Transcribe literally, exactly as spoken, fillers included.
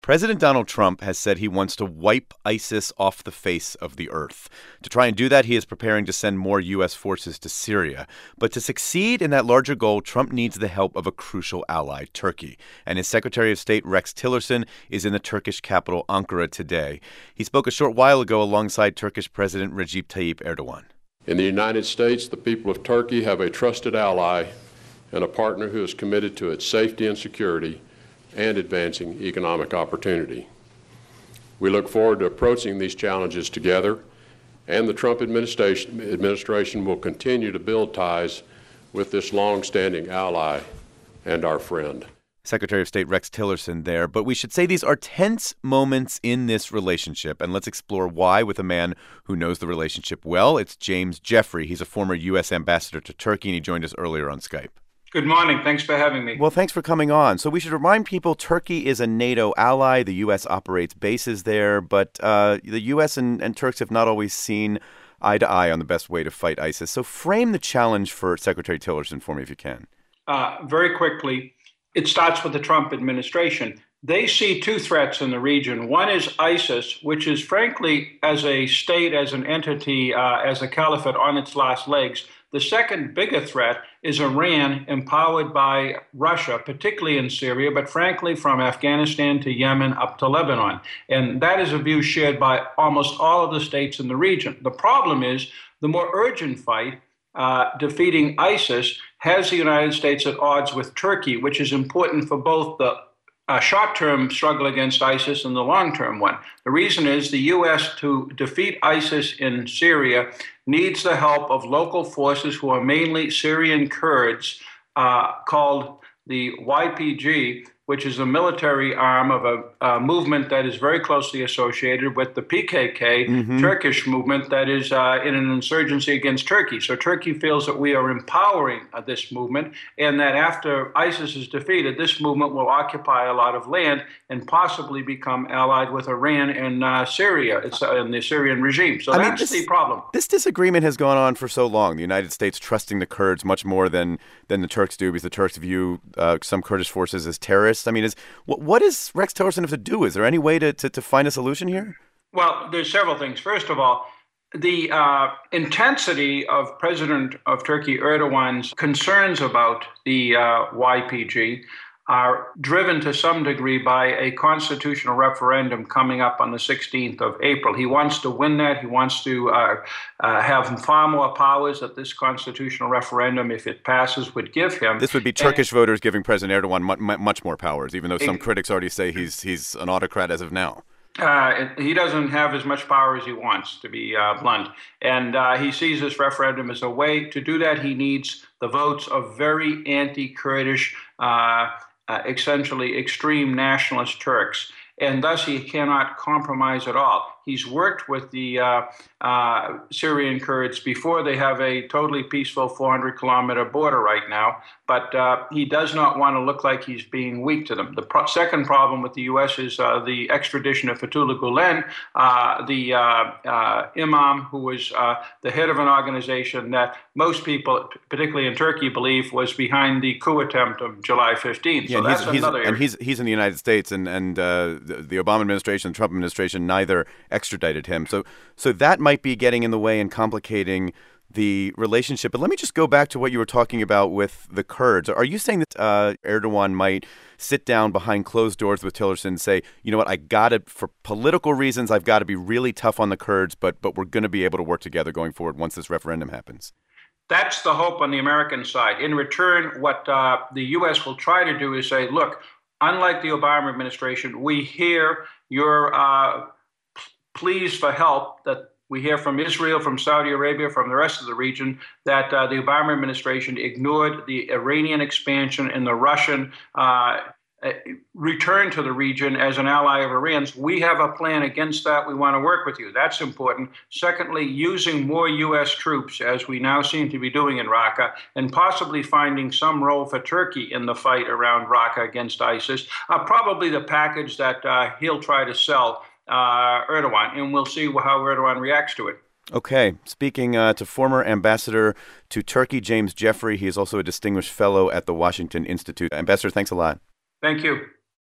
President Donald Trump has said he wants to wipe ISIS off the face of the earth. To try and do that, he is preparing to send more U S forces to Syria. But to succeed in that larger goal, Trump needs the help of a crucial ally, Turkey. And his Secretary of State, Rex Tillerson, is in the Turkish capital, Ankara, today. He spoke a short while ago alongside Turkish President Recep Tayyip Erdogan. In the United States, the people of Turkey have a trusted ally and a partner who is committed to its safety and security and advancing economic opportunity. We look forward to approaching these challenges together, and the Trump administration, administration will continue to build ties with this long-standing ally and our friend. Secretary of State Rex Tillerson there. But we should say these are tense moments in this relationship, and let's explore why with a man who knows the relationship well. It's James Jeffrey. He's a former U S ambassador to Turkey, and he joined us earlier on Skype. Good morning. Thanks for having me. Well, thanks for coming on. So we should remind people Turkey is a NATO ally. The U S operates bases there, but uh, the U S and, and Turks have not always seen eye to eye on the best way to fight ISIS. So frame the challenge for Secretary Tillerson for me if you can. Uh, very quickly, it starts with the Trump administration. They see two threats in the region. One is ISIS, which is frankly, as a state, as an entity, uh, as a caliphate on its last legs. The second bigger threat is Iran, empowered by Russia, particularly in Syria, but frankly from Afghanistan to Yemen up to Lebanon. And that is a view shared by almost all of the states in the region. The problem is the more urgent fight, uh, defeating ISIS, has the United States at odds with Turkey, which is important for both the A short-term struggle against ISIS and the long-term one. The reason is the U S, to defeat ISIS in Syria, needs the help of local forces who are mainly Syrian Kurds, uh, called the Y P G, which is a military arm of a, a movement that is very closely associated with the P K K, mm-hmm. Turkish movement that is uh, in an insurgency against Turkey. So Turkey feels that we are empowering uh, this movement, and that after ISIS is defeated, this movement will occupy a lot of land and possibly become allied with Iran and uh, Syria, it's, uh, and the Syrian regime. So I that's mean, this, the problem. This disagreement has gone on for so long. The United States trusting the Kurds much more than, than the Turks do, because the Turks view uh, some Kurdish forces as terrorists. I mean, is what, what does Rex Tillerson have to do? Is there any way to, to, to find a solution here? Well, there's several things. First of all, the uh, intensity of President of Turkey Erdogan's concerns about the uh, Y P G are driven to some degree by a constitutional referendum coming up on the sixteenth of April. He wants to win that. He wants to uh, uh, have far more powers that this constitutional referendum, if it passes, would give him. This would be Turkish and, voters giving President Erdogan much, much more powers, even though some it, critics already say he's he's an autocrat as of now. Uh, he doesn't have as much power as he wants, to be uh, blunt. And uh, he sees this referendum as a way to do that. He needs the votes of very anti-Kurdish, uh, uh, essentially extreme nationalist Turks. And thus he cannot compromise at all. He's worked with the uh, uh, Syrian Kurds before. They have a totally peaceful four hundred kilometer border right now, but uh, he does not want to look like he's being weak to them. The pro- second problem with the U S is uh, the extradition of Fethullah Gulen, uh, the uh, uh, imam who was uh, the head of an organization that most people, particularly in Turkey, believe was behind the coup attempt of July fifteenth. Yeah, so and that's he's, another he's, area. And he's, he's in the United States, and, and uh, the, the Obama administration, the Trump administration, neither extradited him. So so that might be getting in the way and complicating the relationship. But let me just go back to what you were talking about with the Kurds. Are you saying that uh, Erdogan might sit down behind closed doors with Tillerson and say, you know what, I got to, for political reasons, I've got to be really tough on the Kurds, but but we're going to be able to work together going forward once this referendum happens? That's the hope on the American side. In return, what uh, the U S will try to do is say, look, unlike the Obama administration, we hear your uh, pleas for help that we hear from Israel, from Saudi Arabia, from the rest of the region, that uh, the Obama administration ignored the Iranian expansion and the Russian uh, return to the region as an ally of Iran's. We have a plan against that. We want to work with you. That's important. Secondly, using more U S troops, as we now seem to be doing in Raqqa, and possibly finding some role for Turkey in the fight around Raqqa against ISIS, are probably the package that uh, he'll try to sell Uh, Erdogan, and we'll see how Erdogan reacts to it. Okay. Speaking uh, to former ambassador to Turkey, James Jeffrey. He is also a distinguished fellow at the Washington Institute. Ambassador, thanks a lot. Thank you.